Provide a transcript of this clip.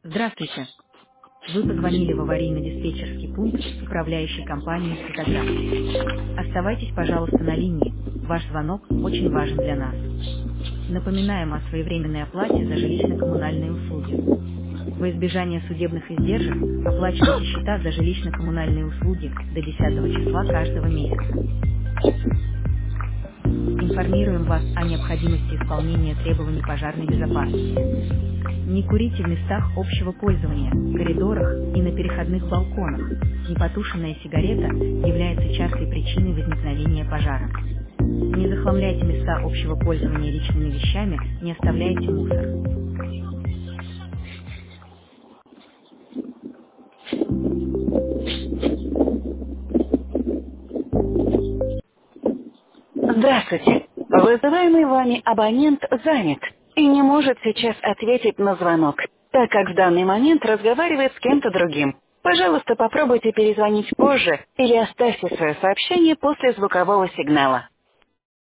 Здравствуйте. Вы позвонили в аварийно-диспетчерский пункт управляющей компании «Светограф». Оставайтесь, пожалуйста, на линии. Ваш звонок очень важен для нас. Напоминаем о своевременной оплате за жилищно-коммунальные услуги. Во избежание судебных издержек оплачивайте счета за жилищно-коммунальные услуги до 10 числа каждого месяца. Информируем вас о необходимости исполнения требований пожарной безопасности. Не курите в местах общего пользования, коридорах и на переходных балконах. Непотушенная сигарета является частой причиной возникновения пожара. Не захламляйте места общего пользования личными вещами, не оставляйте мусор. Здравствуйте. Вызываемый вами абонент занят и не может сейчас ответить на звонок, так как в данный момент разговаривает с кем-то другим. Пожалуйста, попробуйте перезвонить позже или оставьте свое сообщение после звукового сигнала.